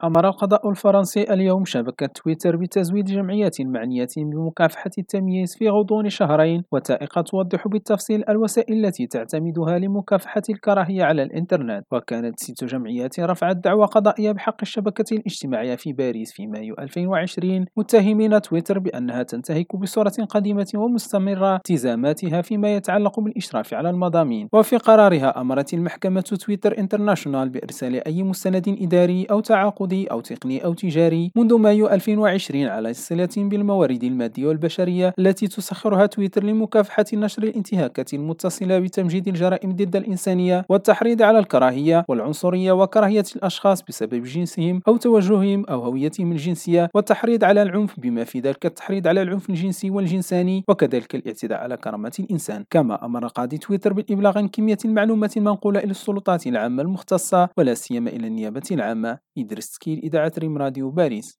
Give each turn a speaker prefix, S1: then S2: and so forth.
S1: أمر القضاء الفرنسي اليوم شبكة تويتر بتزويد جمعيات معنية بمكافحة التمييز في غضون شهرين، وثائقة توضح بالتفصيل الوسائل التي تعتمدها لمكافحة الكراهية على الإنترنت. وكانت 6 جمعيات رفعت دعوى قضائية بحق الشبكة الاجتماعية في باريس في مايو 2020، متهمين تويتر بأنها تنتهك بصورة قديمة ومستمرة التزاماتها فيما يتعلق بالإشراف على المضامين. وفي قرارها أمرت المحكمة تويتر انترناشونال بإرسال أي مستند إداري أو تعاقدي أو تقني أو تجاري منذ مايو 2020 على صلة بالموارد المادية والبشرية التي تسخرها تويتر لمكافحة نشر الانتهاكات المتصلة بتمجيد الجرائم ضد الإنسانية والتحريض على الكراهية والعنصرية وكراهية الأشخاص بسبب جنسهم أو توجههم أو هويتهم الجنسية، والتحريض على العنف بما في ذلك التحريض على العنف الجنسي والجنساني، وكذلك الاعتداء على كرامة الإنسان. كما أمر قاضي تويتر بالإبلاغ عن كمية المعلومات المنقولة إلى السلطات العامة المختصة ولا سيما إلى النيابة العامة. إدريس تكيل، إذاعة ريم راديو باريس.